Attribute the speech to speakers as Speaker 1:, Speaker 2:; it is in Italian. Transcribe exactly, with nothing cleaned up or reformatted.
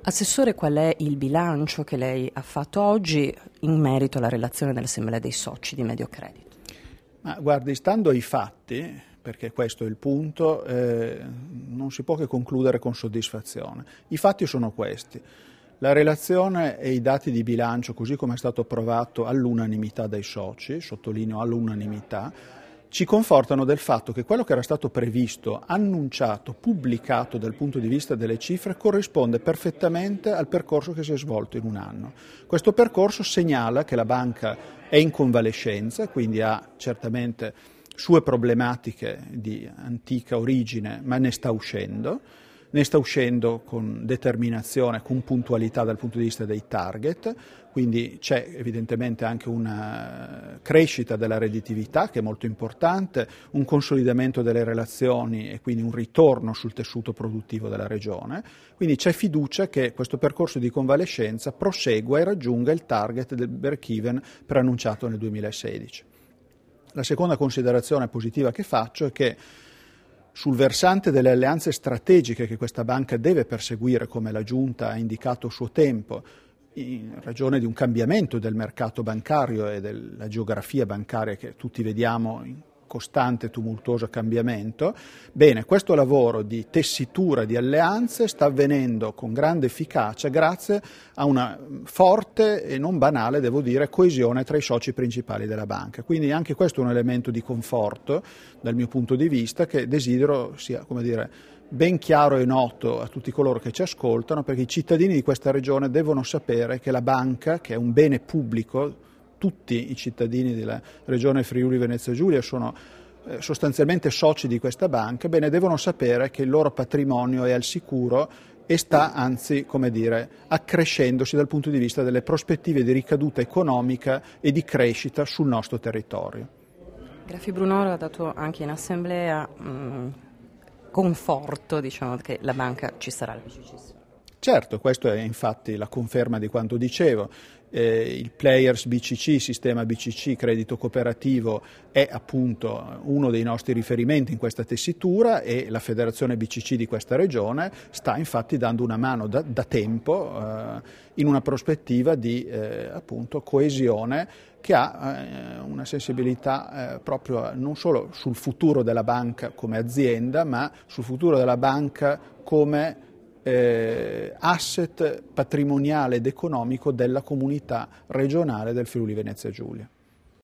Speaker 1: Assessore, qual è il bilancio che lei ha fatto oggi in merito alla relazione dell'Assemblea dei Soci di Mediocredito?
Speaker 2: Ma guardi, stando ai fatti, perché questo è il punto, eh, non si può che concludere con soddisfazione. I fatti sono questi. La relazione e i dati di bilancio, così come è stato approvato all'unanimità dai soci, sottolineo all'unanimità, ci confortano del fatto che quello che era stato previsto, annunciato, pubblicato dal punto di vista delle cifre corrisponde perfettamente al percorso che si è svolto in un anno. Questo percorso segnala che la banca è in convalescenza, quindi ha certamente sue problematiche di antica origine, ma ne sta uscendo. Ne sta uscendo con determinazione, con puntualità dal punto di vista dei target, quindi c'è evidentemente anche una crescita della redditività che è molto importante, un consolidamento delle relazioni e quindi un ritorno sul tessuto produttivo della regione, quindi c'è fiducia che questo percorso di convalescenza prosegua e raggiunga il target del break-even preannunciato nel duemilasedici. La seconda considerazione positiva che faccio è che sul versante delle alleanze strategiche che questa banca deve perseguire, come la Giunta ha indicato a suo tempo, in ragione di un cambiamento del mercato bancario e della geografia bancaria che tutti vediamo in costante e tumultuoso cambiamento, bene, questo lavoro di tessitura di alleanze sta avvenendo con grande efficacia grazie a una forte e non banale, devo dire, coesione tra i soci principali della banca. Quindi anche questo è un elemento di conforto dal mio punto di vista che desidero sia, come dire, ben chiaro e noto a tutti coloro che ci ascoltano, perché i cittadini di questa regione devono sapere che la banca, che è un bene pubblico, tutti i cittadini della regione Friuli Venezia Giulia sono eh, sostanzialmente soci di questa banca, bene, devono sapere che il loro patrimonio è al sicuro e sta anzi, come dire, accrescendosi dal punto di vista delle prospettive di ricaduta economica e di crescita sul nostro territorio.
Speaker 1: Graffi Brunoro ha dato anche in assemblea mh, conforto, diciamo, che la banca ci sarà. La B C C.
Speaker 2: Certo, questo è infatti la conferma di quanto dicevo. Eh, il Players B C C, il sistema B C C credito cooperativo è appunto uno dei nostri riferimenti in questa tessitura e la federazione B C C di questa regione sta infatti dando una mano da, da tempo eh, in una prospettiva di eh, appunto coesione che ha eh, una sensibilità eh, proprio non solo sul futuro della banca come azienda, ma sul futuro della banca come Eh, asset patrimoniale ed economico della comunità regionale del Friuli Venezia Giulia.